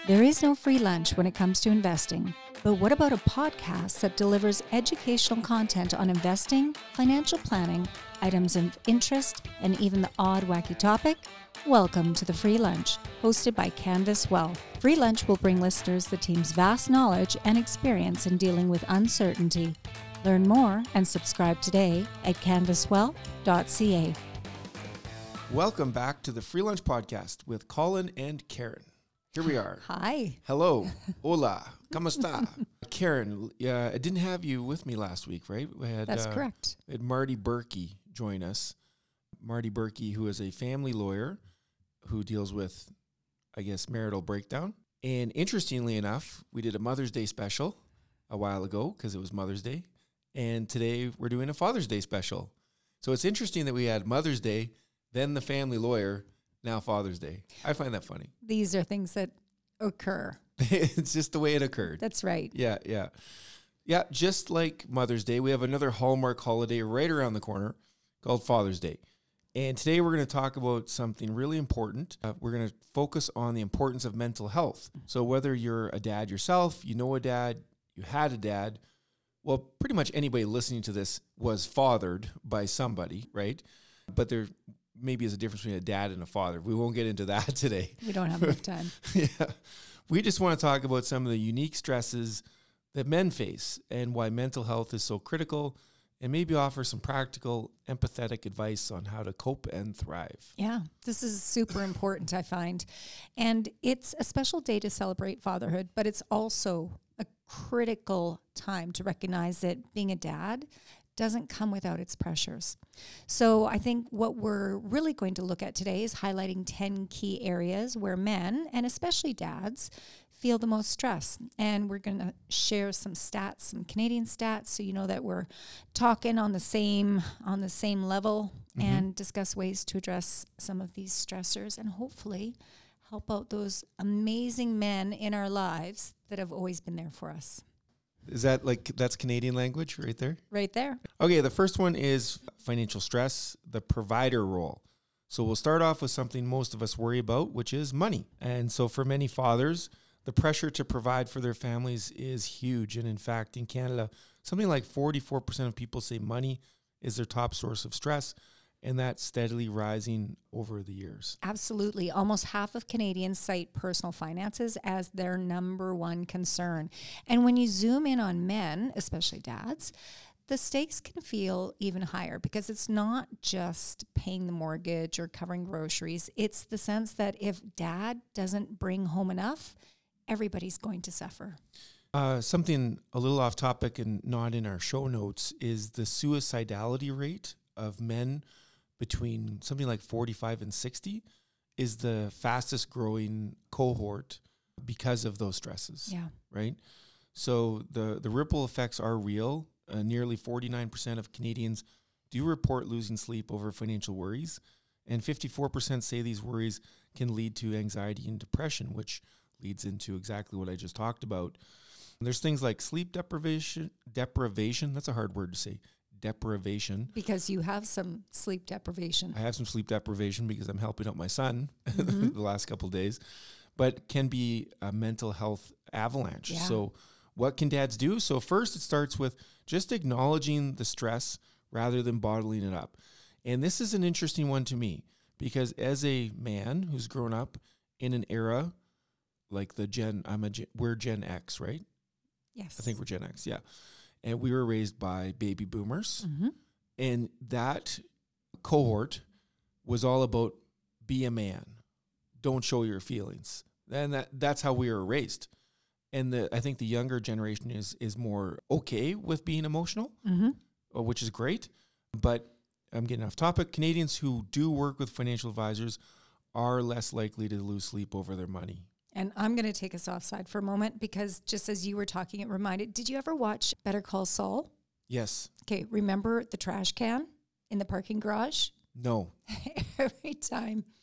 There is no free lunch when it comes to investing, but what about a podcast that delivers educational content on investing, financial planning, items of interest, and even the odd wacky topic? Welcome to the Free Lunch, hosted by Canvas Wealth. Free Lunch will bring listeners the team's vast knowledge and experience in dealing with uncertainty. Learn more and subscribe today at canvaswealth.ca. Welcome back to the Free Lunch Podcast with Colin and Karen. Here we are. Hi. Hello. Hola. ¿Cómo está? Karen, I didn't have you with me last week, right? That's correct. We had Marty Berkey join us. Marty Berkey, who is a family lawyer who deals with, I guess, marital breakdown. And interestingly enough, we did a Mother's Day special a while ago because it was Mother's Day. And today we're doing a Father's Day special. So it's interesting that we had Mother's Day, then the family lawyer, now Father's Day. I find that funny. These are things that occur. It's just the way it occurred. That's right. Yeah. Just like Mother's Day, we have another Hallmark holiday right around the corner called Father's Day. And today we're going to talk about something really important. We're going to focus on the importance of mental health. So whether you're a dad yourself, you know a dad, you had a dad, well, pretty much anybody listening to this was fathered by somebody, right? But there maybe is a difference between a dad and a father. We won't get into that today. We don't have enough time. Yeah. We just want to talk about some of the unique stresses that men face and why mental health is so critical, and maybe offer some practical, empathetic advice on how to cope and thrive. Yeah, this is super important, I find. And it's a special day to celebrate fatherhood, but it's also a critical time to recognize that being a dad doesn't come without its pressures. So I think what we're really going to look at today is highlighting 10 key areas where men, and especially dads, feel the most stress. And we're going to share some stats, some Canadian stats, so you know that we're talking on the same level, and discuss ways to address some of these stressors and hopefully help out those amazing men in our lives that have always been there for us. Is that that's Canadian language right there? Right there. Okay, the first one is financial stress, the provider role. So we'll start off with something most of us worry about, which is money. And so for many fathers, the pressure to provide for their families is huge. And in fact, in Canada, something like 44% of people say money is their top source of stress, and that's steadily rising over the years. Absolutely. Almost half of Canadians cite personal finances as their number one concern. And when you zoom in on men, especially dads, the stakes can feel even higher because it's not just paying the mortgage or covering groceries. It's the sense that if dad doesn't bring home enough, everybody's going to suffer. Something a little off topic and not in our show notes is the suicidality rate of men between something like 45 and 60 is the fastest growing cohort because of those stresses. Yeah. Right? So the ripple effects are real. Nearly 49% of Canadians do report losing sleep over financial worries, and 54% say these worries can lead to anxiety and depression, which leads into exactly what I just talked about. And there's things like sleep deprivation, that's a hard word to say, deprivation. Because you have some sleep deprivation. I have some sleep deprivation because I'm helping out my son the last couple of days, but can be a mental health avalanche. Yeah. So what can dads do? So first it starts with just acknowledging the stress rather than bottling it up. And this is an interesting one to me because as a man who's grown up in an era like we're Gen X, right? Yes. I think we're Gen X, yeah. And we were raised by baby boomers. Mm-hmm. And that cohort was all about be a man. Don't show your feelings. And that's how we were raised. And I think the younger generation is more okay with being emotional, which is great. But I'm getting off topic. Canadians who do work with financial advisors are less likely to lose sleep over their money. And I'm going to take us offside for a moment because just as you were talking, it reminded, did you ever watch Better Call Saul? Yes. Okay, remember the trash can in the parking garage? No. Every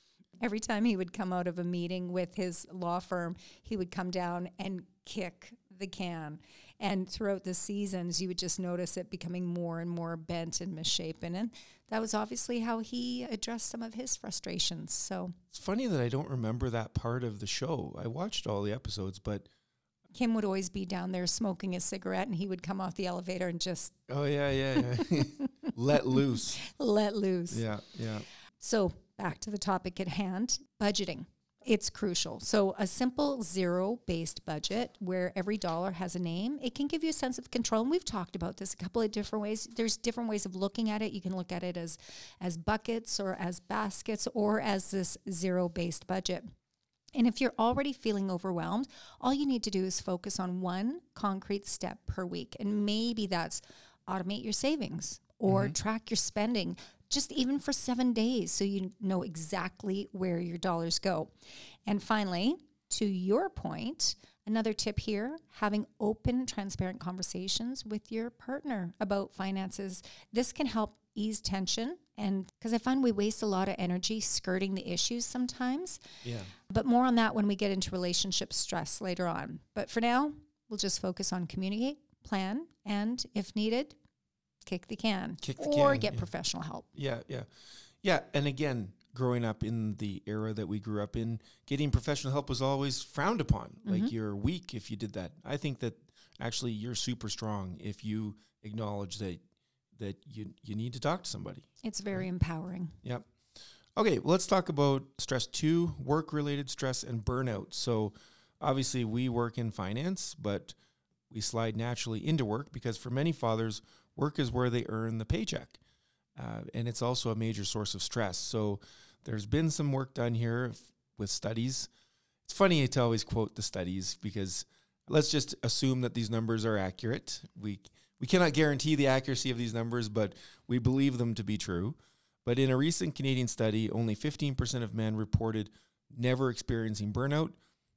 time he would come out of a meeting with his law firm, he would come down and kick the can. And throughout the seasons, you would just notice it becoming more and more bent and misshapen. And that was obviously how he addressed some of his frustrations. So It's funny that I don't remember that part of the show. I watched all the episodes, but Kim would always be down there smoking a cigarette, and he would come off the elevator and just oh yeah. Let loose. let loose. Yeah. So back to the topic at hand, budgeting. It's crucial. So a simple zero-based budget where every dollar has a name, it can give you a sense of control. And we've talked about this a couple of different ways. There's different ways of looking at it. You can look at it as buckets or as baskets or as this zero-based budget. And if you're already feeling overwhelmed, all you need to do is focus on one concrete step per week. And maybe that's automate your savings or track your spending, just even for 7 days, so you know exactly where your dollars go. And finally, to your point, another tip here, having open, transparent conversations with your partner about finances. This can help ease tension, and because I find we waste a lot of energy skirting the issues sometimes. Yeah. But more on that when we get into relationship stress later on. But for now, we'll just focus on communicate, plan, and if needed, kick the can. Or get professional help. Yeah. And again, growing up in the era that we grew up in, getting professional help was always frowned upon. Like you're weak if you did that. I think that actually you're super strong if you acknowledge that you need to talk to somebody. It's very empowering. Yep. Okay, well, let's talk about stress 2, work-related stress and burnout. So obviously we work in finance, but we slide naturally into work because for many fathers, work is where they earn the paycheck. And it's also a major source of stress. So there's been some work done here with studies. It's funny to always quote the studies because let's just assume that these numbers are accurate. We cannot guarantee the accuracy of these numbers, but we believe them to be true. But in a recent Canadian study, only 15% of men reported never experiencing burnout,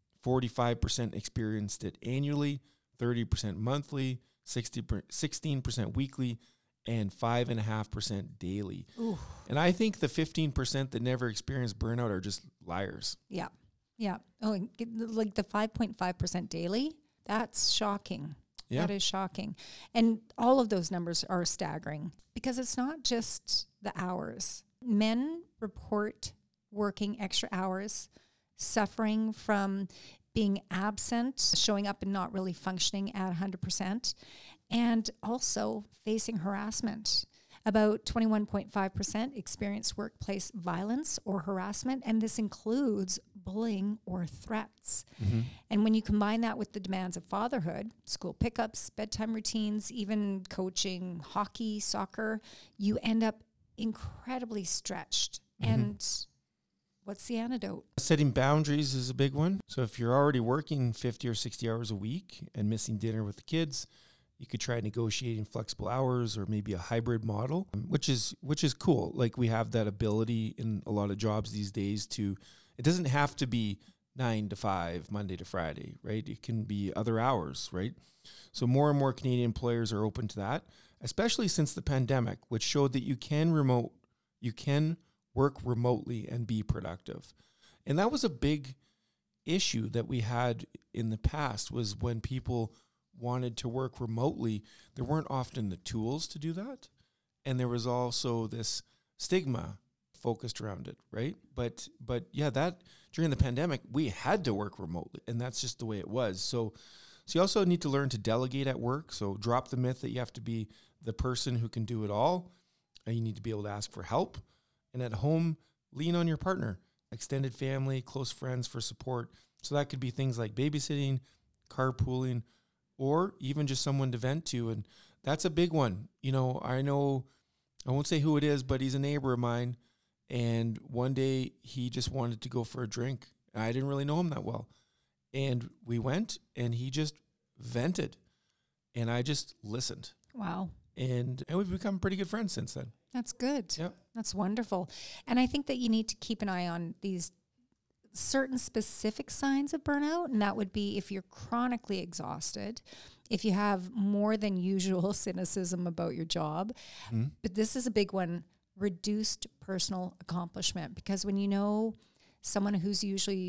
45% experienced it annually, 30% monthly, 16% weekly, and 5.5% daily. Ooh. And I think the 15% that never experienced burnout are just liars. Yeah. Oh, like the 5.5% daily, that's shocking. Yeah. That is shocking. And all of those numbers are staggering because it's not just the hours. Men report working extra hours, suffering from being absent, showing up and not really functioning at 100%, and also facing harassment. About 21.5% experience workplace violence or harassment, and this includes bullying or threats. And when you combine that with the demands of fatherhood, school pickups, bedtime routines, even coaching, hockey, soccer, you end up incredibly stretched. And what's the antidote? Setting boundaries is a big one. So if you're already working 50 or 60 hours a week and missing dinner with the kids, you could try negotiating flexible hours or maybe a hybrid model, which is cool. Like we have that ability in a lot of jobs these days it doesn't have to be 9 to 5, Monday to Friday, right? It can be other hours, right? So more and more Canadian employers are open to that, especially since the pandemic, which showed that you can work remotely and be productive. And that was a big issue that we had in the past was when people wanted to work remotely, there weren't often the tools to do that. And there was also this stigma focused around it, right? But yeah, that during the pandemic, we had to work remotely and that's just the way it was. So you also need to learn to delegate at work. So drop the myth that you have to be the person who can do it all. And you need to be able to ask for help. And at home, lean on your partner, extended family, close friends for support. So that could be things like babysitting, carpooling, or even just someone to vent to. And that's a big one. I won't say who it is, but he's a neighbor of mine. And one day he just wanted to go for a drink. I didn't really know him that well. And we went and he just vented. And I just listened. Wow. And we've become pretty good friends since then. That's good. Yep. That's wonderful. And I think that you need to keep an eye on these certain specific signs of burnout. And that would be if you're chronically exhausted, if you have more than usual cynicism about your job. But this is a big one, reduced personal accomplishment. Because when you know someone who's usually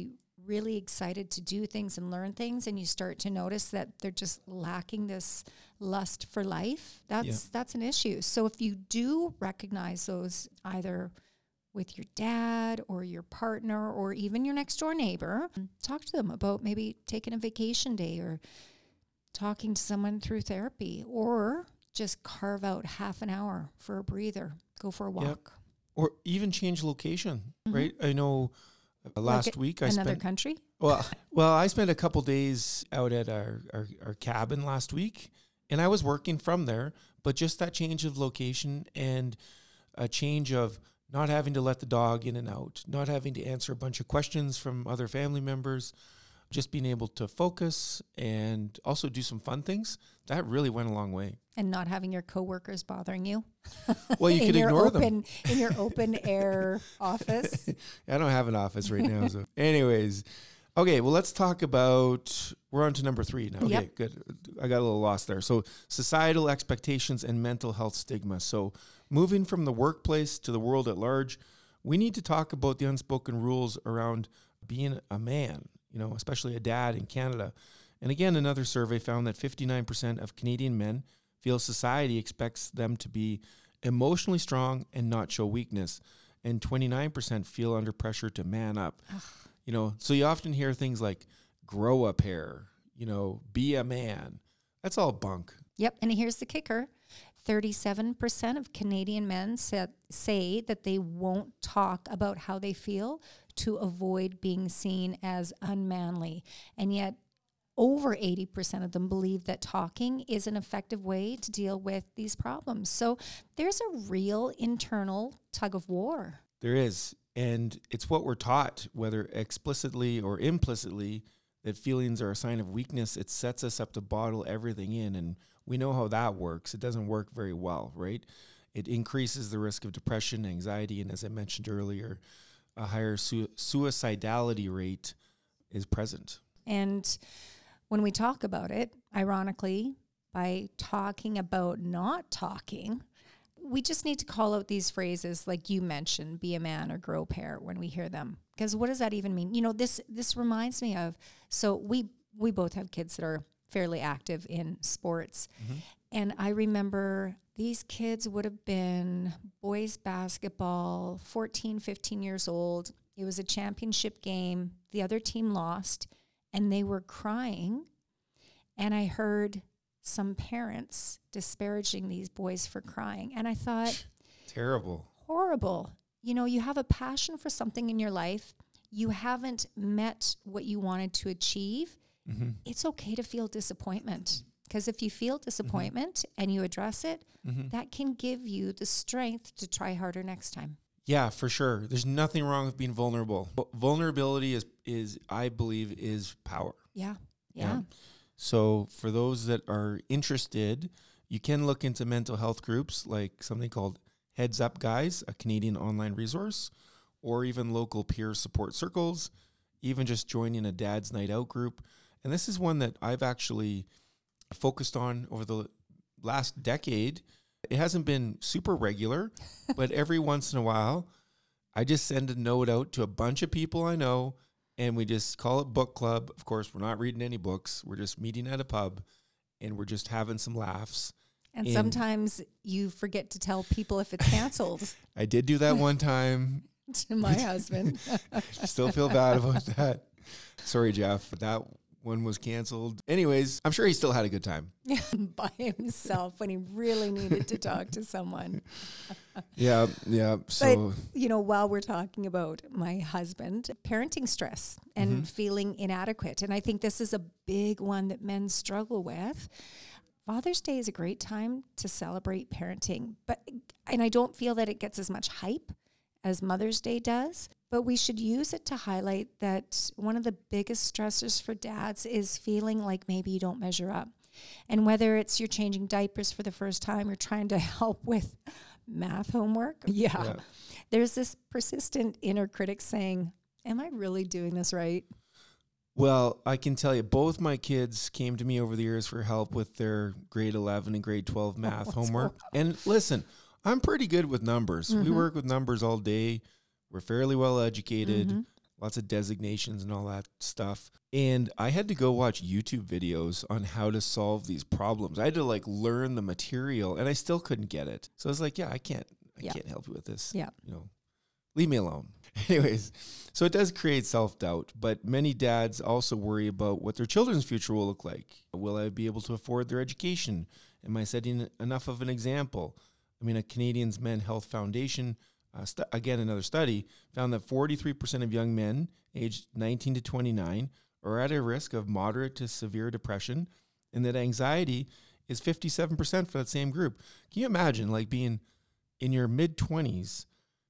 really excited to do things and learn things, and you start to notice that they're just lacking this lust for life, that's an issue. So if you do recognize those, either with your dad or your partner or even your next door neighbor, talk to them about maybe taking a vacation day or talking to someone through therapy, or just carve out half an hour for a breather, go for a walk. Yep. Or even change location, right? I know last week I another spent country. Well, I spent a couple days out at our cabin last week, and I was working from there, but just that change of location and a change of not having to let the dog in and out, not having to answer a bunch of questions from other family members, just being able to focus and also do some fun things, that really went a long way. And not having your coworkers bothering you. Well, you could ignore them. In your open air office. I don't have an office right now. So anyways, okay, well, let's talk about, we're on to number 3 now. Okay, good. I got a little lost there. So societal expectations and mental health stigma. So moving from the workplace to the world at large, we need to talk about the unspoken rules around being a man, especially a dad in Canada. And again, another survey found that 59% of Canadian men feel society expects them to be emotionally strong and not show weakness. And 29% feel under pressure to man up. So you often hear things like grow a pair, be a man. That's all bunk. Yep. And here's the kicker. 37% of Canadian men say that they won't talk about how they feel to avoid being seen as unmanly. And yet over 80% of them believe that talking is an effective way to deal with these problems. So there's a real internal tug of war. There is. And it's what we're taught, whether explicitly or implicitly, that feelings are a sign of weakness. It sets us up to bottle everything in. And we know how that works. It doesn't work very well, right? It increases the risk of depression, anxiety, and as I mentioned earlier, a higher suicidality rate is present. And when we talk about it, ironically, by talking about not talking, we just need to call out these phrases like you mentioned, be a man or grow a pair, when we hear them. Because what does that even mean? This reminds me of, so we both have kids that are fairly active in sports. Mm-hmm. And I remember these kids would have been boys basketball, 14, 15 years old. It was a championship game. The other team lost, and they were crying. And I heard some parents disparaging these boys for crying. And I thought, terrible. Horrible. You have a passion for something in your life. You haven't met what you wanted to achieve. Mm-hmm. It's okay to feel disappointment. Because if you feel disappointment and you address it, that can give you the strength to try harder next time. Yeah, for sure. There's nothing wrong with being vulnerable. Vulnerability is I believe, is power. Yeah. So for those that are interested, you can look into mental health groups like something called Heads Up Guys, a Canadian online resource, or even local peer support circles, even just joining a dad's night out group. And this is one that I've actually focused on over the last decade. It hasn't been super regular, but every once in a while, I just send a note out to a bunch of people I know, and we just call it book club. Of course, we're not reading any books. We're just meeting at a pub, and we're just having some laughs. And sometimes you forget to tell people if it's canceled. I did do that one time. To my husband. Still feel bad about that. Sorry, Jeff. That one was canceled. Anyways, I'm sure he still had a good time. By himself when he really needed to talk to someone. Yeah. So, but, while we're talking about my husband, parenting stress and feeling inadequate. And I think this is a big one that men struggle with. Father's Day is a great time to celebrate parenting, and I don't feel that it gets as much hype as Mother's Day does, but we should use it to highlight that one of the biggest stressors for dads is feeling like maybe you don't measure up. And whether it's you're changing diapers for the first time or trying to help with math homework, there's this persistent inner critic saying, am I really doing this right? Well, I can tell you, both my kids came to me over the years for help with their grade 11 and grade 12 math homework. And listen, I'm pretty good with numbers. We work with numbers all day. We're fairly well educated. lots of designations and all that stuff. And I had to go watch YouTube videos on how to solve these problems. I had to like learn the material, and I still couldn't get it. So I was like, I can't help you with this. Yeah. Leave me alone. Anyways, so it does create self-doubt, but many dads also worry about what their children's future will look like. Will I be able to afford their education? Am I setting enough of an example? I mean, a Canadians Men's Health Foundation, again, another study, found that 43% of young men aged 19 to 29 are at a risk of moderate to severe depression, and that anxiety is 57% for that same group. Can you imagine like being in your mid-20s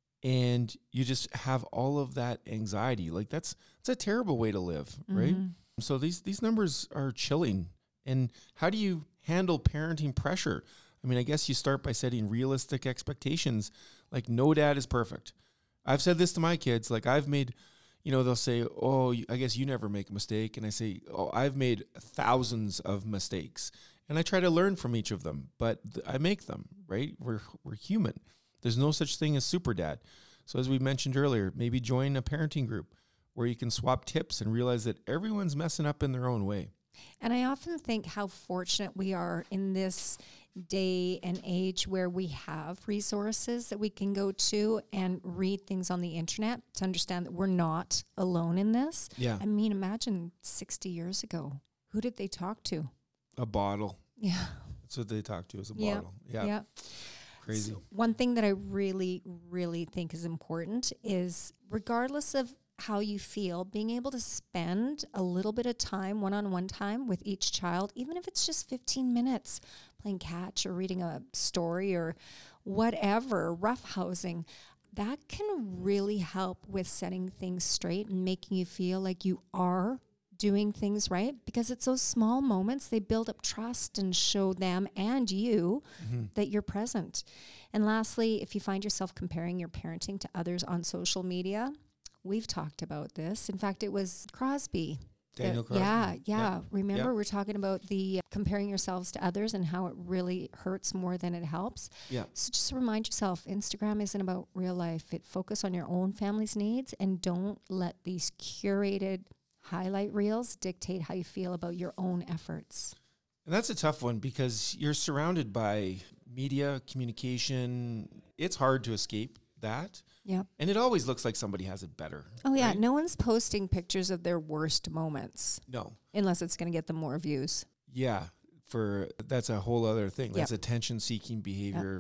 and you just have all of that anxiety? Like that's a terrible way to live, right? So these numbers are chilling. And how do you handle parenting pressure? I mean, I guess you start by setting realistic expectations. Like, no dad is perfect. I've said this to my kids. Like, I've made, they'll say, oh, I guess you never make a mistake. And I say, oh, I've made thousands of mistakes. And I try to learn from each of them, but I make them, right? We're human. There's no such thing as super dad. So as we mentioned earlier, maybe join a parenting group where you can swap tips and realize that everyone's messing up in their own way. And I often think how fortunate we are in this day and age where we have resources that we can go to and read things on the internet to understand that we're not alone in this. Yeah. I mean, imagine 60 years ago. Who did they talk to? A bottle. Yeah. That's what they talk to, is a bottle. Yeah. Crazy. So one thing that I really, really think is important is, regardless of how you feel, being able to spend a little bit of time, one-on-one time with each child, even if it's just 15 minutes, playing catch or reading a story or whatever, roughhousing, that can really help with setting things straight and making you feel like you are doing things right, because it's those small moments, they build up trust and show them and you that you're present. And lastly, if you find yourself comparing your parenting to others on social media, we've talked about this. In fact, it was Crosby. Daniel Crosby. Yeah. Remember, we're talking about the comparing yourselves to others and how it really hurts more than it helps. Yeah. So just remind yourself, Instagram isn't about real life. It focus on your own family's needs, and don't let these curated highlight reels dictate how you feel about your own efforts. And that's a tough one because you're surrounded by media, communication. It's hard to escape that. Yeah. And it always looks like somebody has it better. Oh, yeah. Right? No one's posting pictures of their worst moments. No. Unless it's going to get them more views. Yeah. That's a whole other thing. That's attention-seeking behavior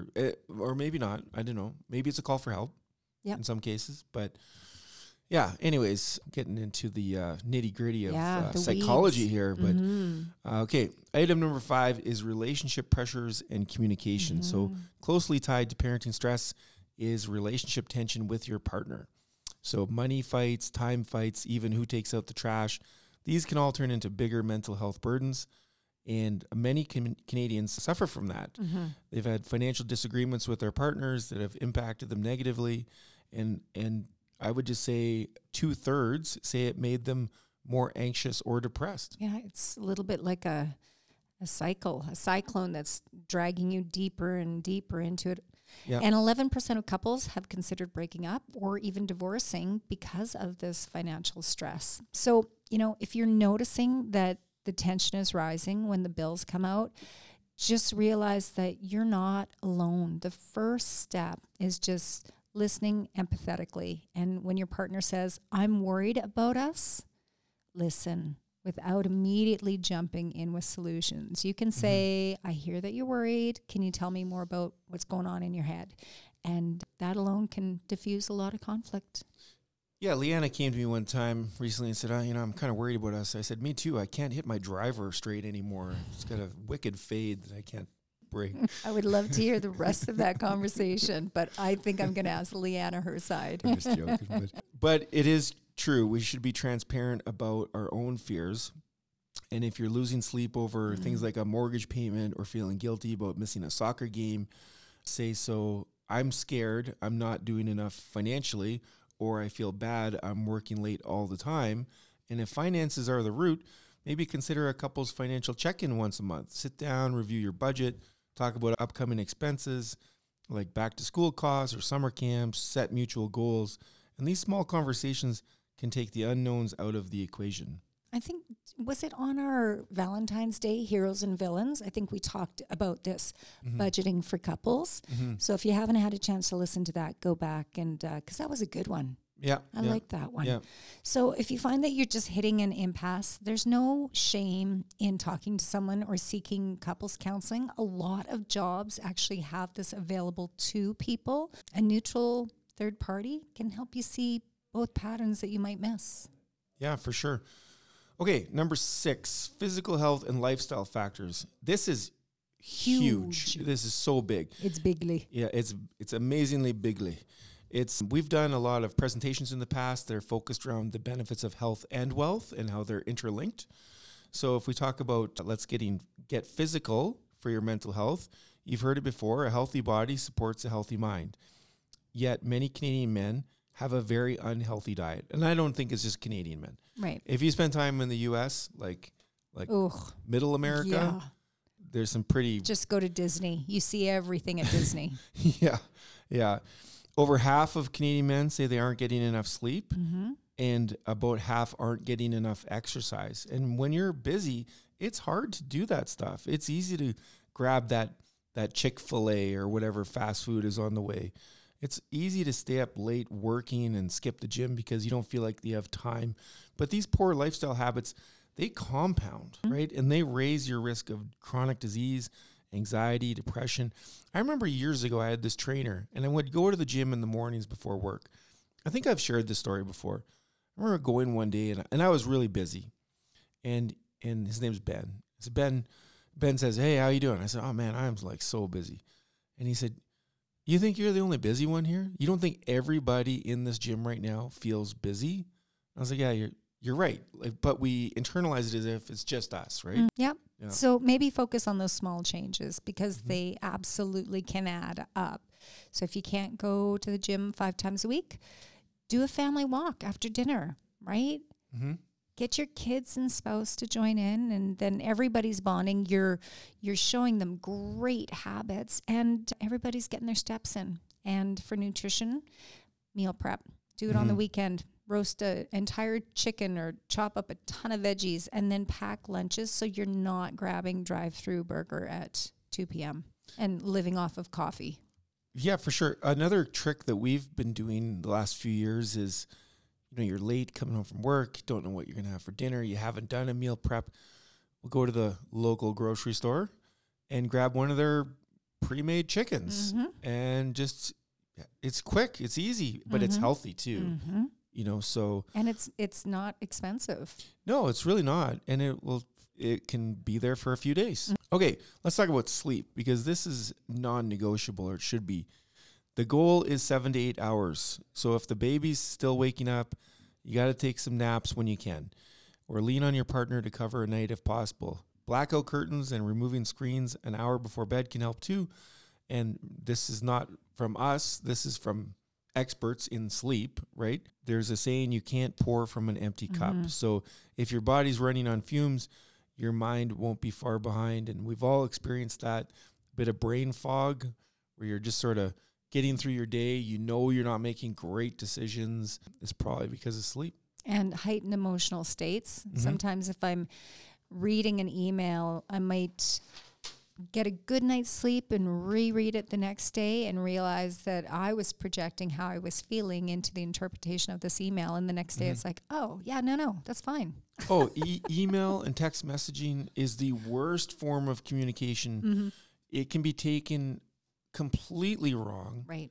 or maybe not. I don't know. Maybe it's a call for help in some cases. But yeah, anyways, getting into the nitty-gritty of psychology weeds here. But okay, item number 5 is relationship pressures and communication. So closely tied to parenting stress is relationship tension with your partner. So money fights, time fights, even who takes out the trash. These can all turn into bigger mental health burdens. And many Canadians suffer from that. They've had financial disagreements with their partners that have impacted them negatively. And I would just say 2/3 say it made them more anxious or depressed. Yeah, it's a little bit like a cyclone that's dragging you deeper and deeper into it. Yeah. And 11% of couples have considered breaking up or even divorcing because of this financial stress. So, if you're noticing that the tension is rising when the bills come out, just realize that you're not alone. The first step is just listening empathetically. And when your partner says, I'm worried about us, listen without immediately jumping in with solutions. You can say, I hear that you're worried. Can you tell me more about what's going on in your head? And that alone can diffuse a lot of conflict. Yeah, Leanna came to me one time recently and said, I'm kind of worried about us. I said, me too. I can't hit my driver straight anymore. It's got a wicked fade that I can't break. I would love to hear the rest of that conversation, but I think I'm going to ask Leanna her side. I'm just joking. But it is true. We should be transparent about our own fears. And if you're losing sleep over things like a mortgage payment or feeling guilty about missing a soccer game, say so. I'm scared. I'm not doing enough financially, or I feel bad. I'm working late all the time. And if finances are the root, maybe consider a couple's financial check-in once a month. Sit down, review your budget, talk about upcoming expenses like back-to-school costs or summer camps, set mutual goals. And these small conversations can take the unknowns out of the equation. I think, was it on our Valentine's Day, Heroes and Villains? I think we talked about this, budgeting for couples. So if you haven't had a chance to listen to that, go back and, because that was a good one. Yeah. I like that one. Yeah. So if you find that you're just hitting an impasse, there's no shame in talking to someone or seeking couples counseling. A lot of jobs actually have this available to people. A neutral third party can help you see both patterns that you might miss. Yeah, for sure. Okay, number 6, physical health and lifestyle factors. This is huge. This is so big. It's bigly. Yeah, it's amazingly bigly. We've done a lot of presentations in the past. They're focused around the benefits of health and wealth and how they're interlinked. So if we talk about get physical for your mental health, you've heard it before. A healthy body supports a healthy mind. Yet many Canadian men have a very unhealthy diet. And I don't think it's just Canadian men. Right. If you spend time in the U.S., like middle America, yeah. there's some pretty... Just go to Disney. You see everything at Disney. Yeah. Over half of Canadian men say they aren't getting enough sleep, and about half aren't getting enough exercise. And when you're busy, it's hard to do that stuff. It's easy to grab that Chick-fil-A or whatever fast food is on the way. It's easy to stay up late working and skip the gym because you don't feel like you have time. But these poor lifestyle habits, they compound, right? And they raise your risk of chronic disease, anxiety, depression. I remember years ago, I had this trainer, and I would go to the gym in the mornings before work. I think I've shared this story before. I remember going one day, and I was really busy, and his name's Ben. So Ben says, "Hey, how you doing?" I said, "Oh man, I'm like so busy." And he said, "You think you're the only busy one here? You don't think everybody in this gym right now feels busy?" I was like, "Yeah, you're right." But we internalize it as if it's just us, right? Yep. Yeah. So maybe focus on those small changes because they absolutely can add up. So if you can't go to the gym 5 times a week, do a family walk after dinner, right? Get your kids and spouse to join in, and then everybody's bonding. You're showing them great habits, and everybody's getting their steps in. And for nutrition, meal prep. Do it on the weekend. Roast an entire chicken or chop up a ton of veggies and then pack lunches so you're not grabbing drive-through burger at 2 p.m. and living off of coffee. Yeah, for sure. Another trick that we've been doing the last few years is, you're late coming home from work, don't know what you're going to have for dinner, you haven't done a meal prep. We'll go to the local grocery store and grab one of their pre-made chickens and just, it's quick, it's easy, but it's healthy too. So. And it's not expensive. No, it's really not. And it can be there for a few days. Okay, let's talk about sleep because this is non-negotiable, or it should be. The goal is 7 to 8 hours. So if the baby's still waking up, you got to take some naps when you can, or lean on your partner to cover a night if possible. Blackout curtains and removing screens an hour before bed can help too. And this is not from us. This is from experts in sleep, right? There's a saying, you can't pour from an empty cup. So if your body's running on fumes, your mind won't be far behind. And we've all experienced that bit of brain fog where you're just sort of getting through your day. You're not making great decisions. It's probably because of sleep. And heightened emotional states. Sometimes if I'm reading an email, I might get a good night's sleep and reread it the next day and realize that I was projecting how I was feeling into the interpretation of this email. And the next day it's like, oh, yeah, no, that's fine. Email and text messaging is the worst form of communication. It can be taken completely wrong. Right.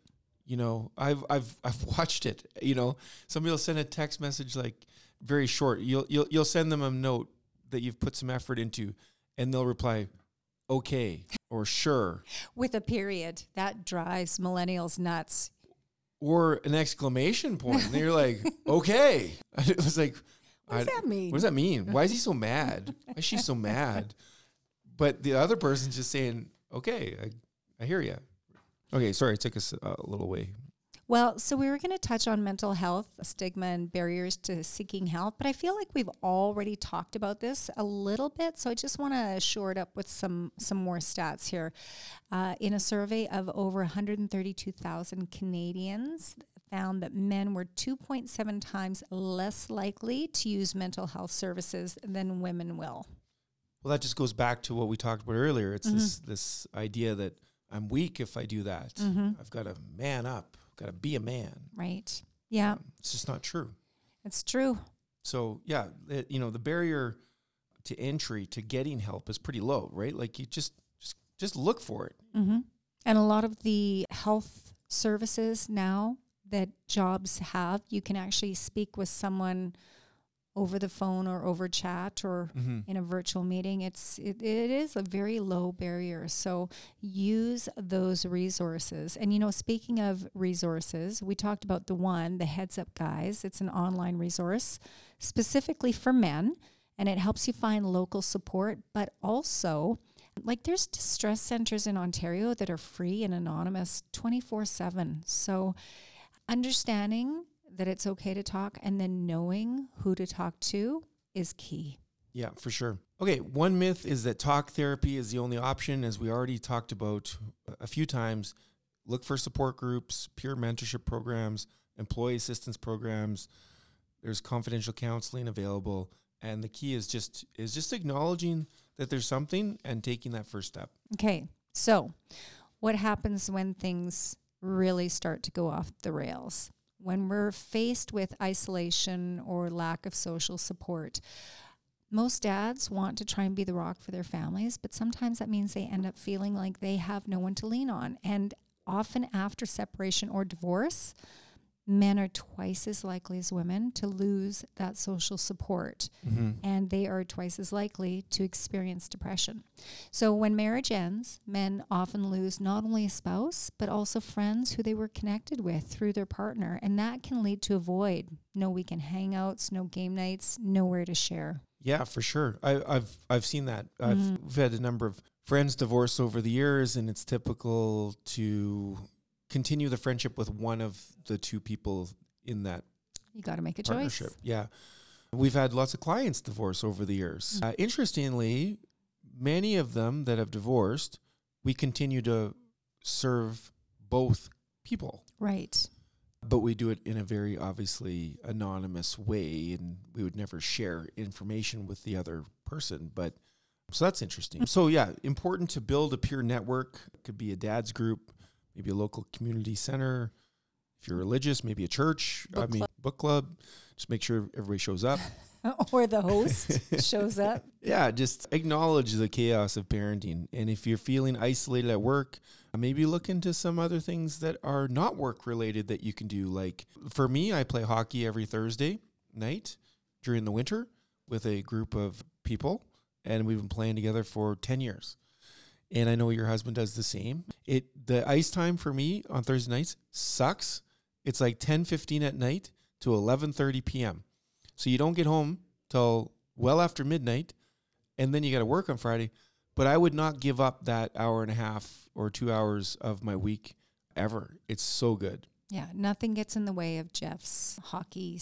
I've watched it. Somebody will send a text message like very short. You'll send them a note that you've put some effort into, and they'll reply, "Okay," or "Sure," with a period. That drives millennials nuts. Or an exclamation point. And you're like, "Okay." It was like, what does that mean? What does that mean? Why is he so mad? Why is she so mad? But the other person's just saying, "Okay, I hear you." Okay, sorry, it took us a little way. Well, so we were going to touch on mental health, stigma, and barriers to seeking help, but I feel like we've already talked about this a little bit, so I just want to shore it up with some more stats here. In a survey of over 132,000 Canadians, found that men were 2.7 times less likely to use mental health services than women will. Well, that just goes back to what we talked about earlier. It's this idea that I'm weak if I do that. I've got to man up. I've got to be a man. Right. Yeah. It's just not true. It's true. So, yeah, the barrier to entry to getting help is pretty low, right? Like you just look for it. Mm-hmm. And a lot of the health services now that jobs have, you can actually speak with someone over the phone or over chat or in a virtual meeting. It is a very low barrier. So use those resources. And, speaking of resources, we talked about the Heads Up Guys. It's an online resource specifically for men, and it helps you find local support, but also there's distress centers in Ontario that are free and anonymous 24/7. So understanding that it's okay to talk and then knowing who to talk to is key. Yeah, for sure. Okay, one myth is that talk therapy is the only option. As we already talked about a few times, look for support groups, peer mentorship programs, employee assistance programs. There's confidential counseling available. And the key is just acknowledging that there's something and taking that first step. Okay, so what happens when things really start to go off the rails? When we're faced with isolation or lack of social support, most dads want to try and be the rock for their families, but sometimes that means they end up feeling like they have no one to lean on. And often after separation or divorce, men are twice as likely as women to lose that social support, and they are twice as likely to experience depression. So when marriage ends, men often lose not only a spouse, but also friends who they were connected with through their partner, and that can lead to a void. No weekend hangouts, no game nights, nowhere to share. Yeah, for sure. I've seen that. We've had a number of friends divorce over the years, and it's typical to continue the friendship with one of the two people in that You got to make a partnership. choice. Yeah. We've had lots of clients divorce over the years. Interestingly, many of them that have divorced, we continue to serve both people. Right. But we do it in a very obviously anonymous way, and we would never share information with the other person. But so that's interesting. So yeah, important to build a peer network. It could be a dad's group, maybe a local community center. If you're religious, maybe a church. Book club. Just make sure everybody shows up. Or the host shows up. Yeah, just acknowledge the chaos of parenting. And if you're feeling isolated at work, maybe look into some other things that are not work related that you can do. Like for me, I play hockey every Thursday night during the winter with a group of people, and we've been playing together for 10 years. And I know your husband does the same. The ice time for me on Thursday nights sucks. It's like 10:15 at night to 11:30 p.m. So you don't get home till well after midnight, and then you got to work on Friday. But I would not give up that hour and a half or 2 hours of my week ever. It's so good. Yeah, nothing gets in the way of Jeff's hockey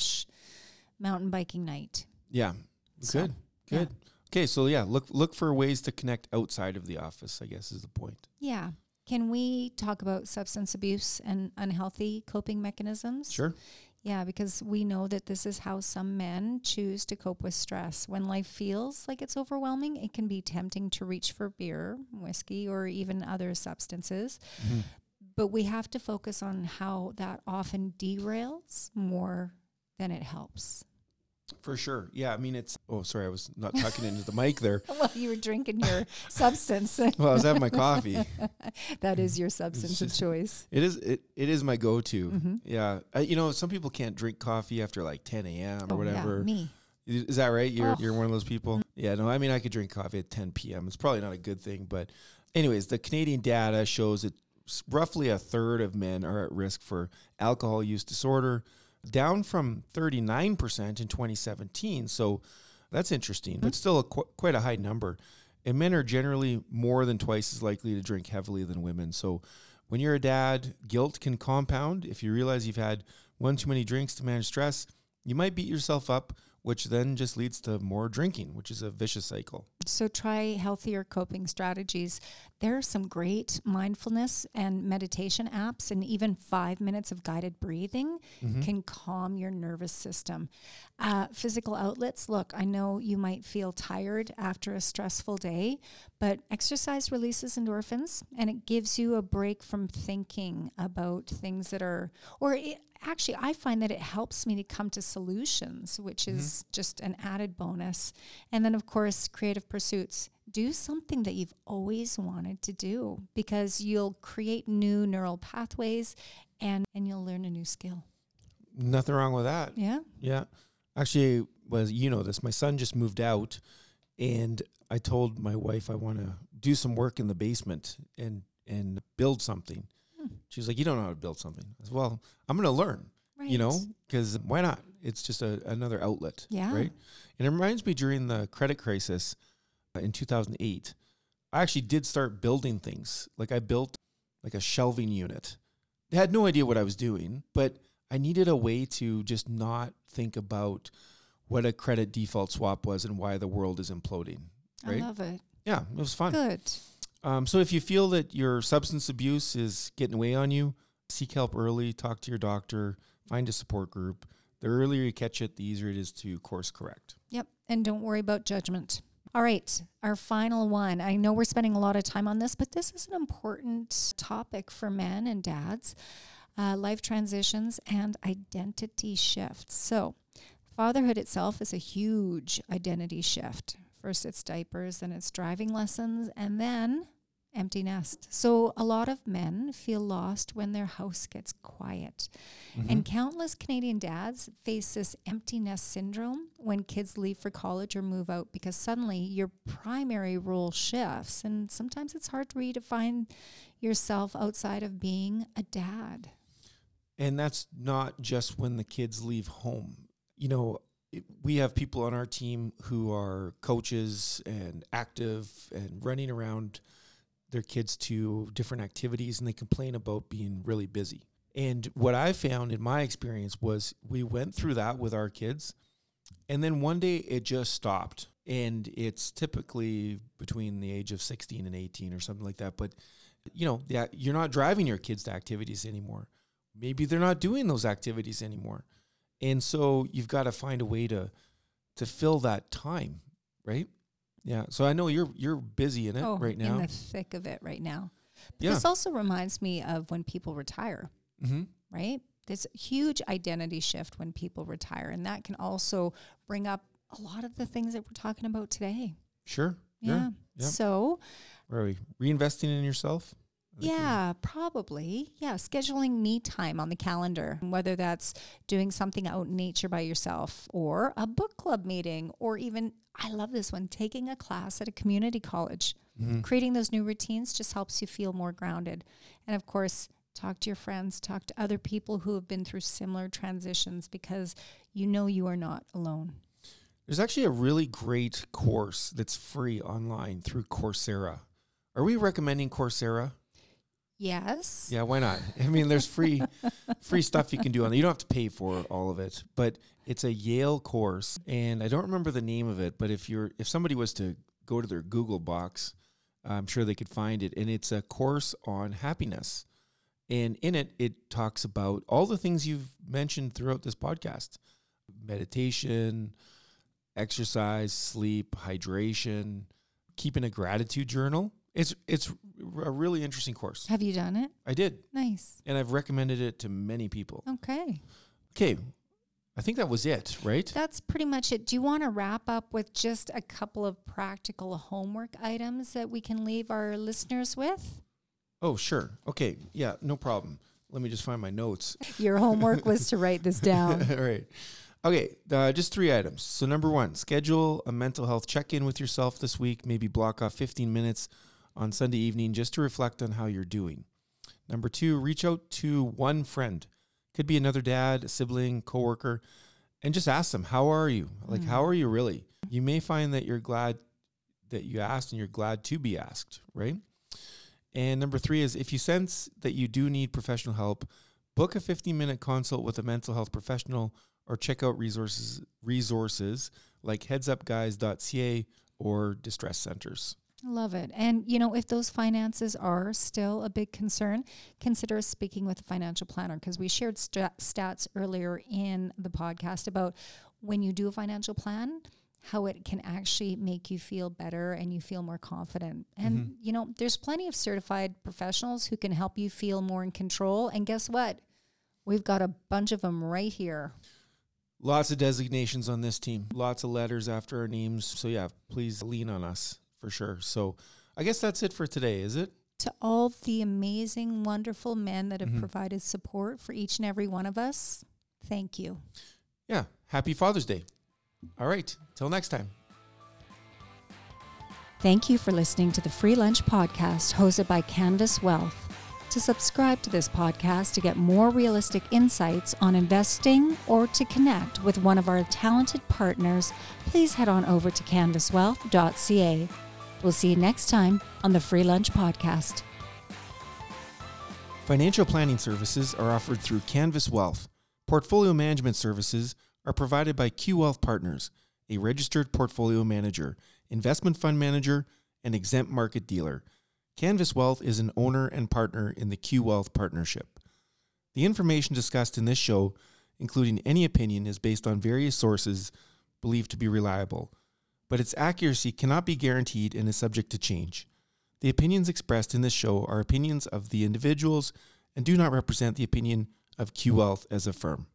/ mountain biking night. Yeah, good. Yeah. Okay, so yeah, look for ways to connect outside of the office, I guess is the point. Yeah. Can we talk about substance abuse and unhealthy coping mechanisms? Sure. Yeah, because we know that this is how some men choose to cope with stress. When life feels like it's overwhelming, it can be tempting to reach for beer, whiskey, or even other substances. But we have to focus on how that often derails more than it helps. For sure. Yeah, I mean, oh, sorry, I was not talking into the mic there. Well, you were drinking your substance. Well, I was having my coffee. That is your substance of choice. It is my go-to. Yeah. Some people can't drink coffee after like 10 a.m. or whatever. Yeah, me. Is that right? You're one of those people? Yeah, no, I mean, I could drink coffee at 10 p.m. It's probably not a good thing. But anyways, the Canadian data shows that roughly a third of men are at risk for alcohol use disorder, down from 39% in 2017. So that's interesting, but still quite a high number. And men are generally more than twice as likely to drink heavily than women. So when you're a dad, guilt can compound. If you realize you've had one too many drinks to manage stress, you might beat yourself up, which then just leads to more drinking, which is a vicious cycle. So try healthier coping strategies. There are some great mindfulness and meditation apps, and even 5 minutes of guided breathing can calm your nervous system. Physical outlets. Look, I know you might feel tired after a stressful day, but exercise releases endorphins and it gives you a break from thinking about things that are, actually, I find that it helps me to come to solutions, which is just an added bonus. And then, of course, creative pursuits. Do something that you've always wanted to do, because you'll create new neural pathways and you'll learn a new skill. Nothing wrong with that. Yeah. Yeah. Actually, this, my son just moved out, and I told my wife I want to do some work in the basement and build something. She was like, "You don't know how to build something." I said, "Well, I'm going to learn, Right. because why not? It's just another outlet." Yeah. Right. And it reminds me, during the credit crisis in 2008, I actually did start building things. Like, I built like a shelving unit. I had no idea what I was doing, but I needed a way to just not think about what a credit default swap was and why the world is imploding. Right? I love it. Yeah, it was fun. Good. So if you feel that your substance abuse is getting away on you, seek help early, talk to your doctor, find a support group. The earlier you catch it, the easier it is to course correct. Yep. And don't worry about judgment. All right. Our final one. I know we're spending a lot of time on this, but this is an important topic for men and dads. Life transitions and identity shifts. So fatherhood itself is a huge identity shift. First it's diapers, then it's driving lessons, and then empty nest. So a lot of men feel lost when their house gets quiet. And countless Canadian dads face this empty nest syndrome when kids leave for college or move out, because suddenly your primary role shifts, and sometimes it's hard for you to find yourself outside of being a dad. And that's not just when the kids leave home. We have people on our team who are coaches and active and running around their kids to different activities, and they complain about being really busy. And what I found in my experience was we went through that with our kids, and then one day it just stopped. And it's typically between the age of 16 and 18 or something like that. But, you're not driving your kids to activities anymore. Maybe they're not doing those activities anymore. And so you've got to find a way to fill that time, right? Yeah. So I know you're busy in it right now. In the thick of it right now. But Yeah. this also reminds me of when people retire, right? There's a huge identity shift when people retire, and that can also bring up a lot of the things that we're talking about today. Sure. Yeah. Yep. So, Where are we? Reinvesting in yourself? yeah, probably. Yeah, scheduling me time on the calendar, whether that's doing something out in nature by yourself or a book club meeting, or even, I love this one, taking a class at a community college. Creating those new routines just helps you feel more grounded. And of course, talk to your friends, talk to other people who have been through similar transitions, because you are not alone. There's actually a really great course that's free online through Coursera. Are we recommending Coursera? Yes. Yeah, why not? I mean, there's free stuff you can do on it. You don't have to pay for all of it, but it's a Yale course, and I don't remember the name of it, but if somebody was to go to their Google box, I'm sure they could find it, and it's a course on happiness. And in it, it talks about all the things you've mentioned throughout this podcast: meditation, exercise, sleep, hydration, keeping a gratitude journal. It's a really interesting course. Have you done it? I did. Nice. And I've recommended it to many people. Okay. Okay. I think that was it, right? That's pretty much it. Do you want to wrap up with just a couple of practical homework items that we can leave our listeners with? Oh, sure. Okay. Yeah, no problem. Let me just find my notes. Your homework was to write this down. All right. Okay, just 3 items. So number 1, schedule a mental health check-in with yourself this week. Maybe block off 15 minutes on Sunday evening just to reflect on how you're doing. Number 2, reach out to one friend. Could be another dad, a sibling, coworker, and just ask them, how are you? Like, how are you really? You may find that you're glad that you asked, and you're glad to be asked, right? And number 3 is, if you sense that you do need professional help, book a 15-minute consult with a mental health professional, or check out resources like headsupguys.ca or distress centers. Love it. And, you know, if those finances are still a big concern, consider speaking with a financial planner, because we shared stats earlier in the podcast about when you do a financial plan, how it can actually make you feel better and you feel more confident. And, you know, there's plenty of certified professionals who can help you feel more in control. And guess what? We've got a bunch of them right here. Lots of designations on this team, lots of letters after our names. So yeah, please lean on us for sure. So I guess that's it for today, is it? To all the amazing, wonderful men that have provided support for each and every one of us, thank you. Yeah. Happy Father's Day. All right. Till next time. Thank you for listening to the Free Lunch Podcast hosted by Canvas Wealth. To subscribe to this podcast to get more realistic insights on investing or to connect with one of our talented partners, please head on over to canvaswealth.ca. We'll see you next time on the Free Lunch Podcast. Financial planning services are offered through Canvas Wealth. Portfolio management services are provided by Q Wealth Partners, a registered portfolio manager, investment fund manager, and exempt market dealer. Canvas Wealth is an owner and partner in the Q Wealth Partnership. The information discussed in this show, including any opinion, is based on various sources believed to be reliable, but its accuracy cannot be guaranteed and is subject to change. The opinions expressed in this show are opinions of the individuals and do not represent the opinion of Q Wealth as a firm.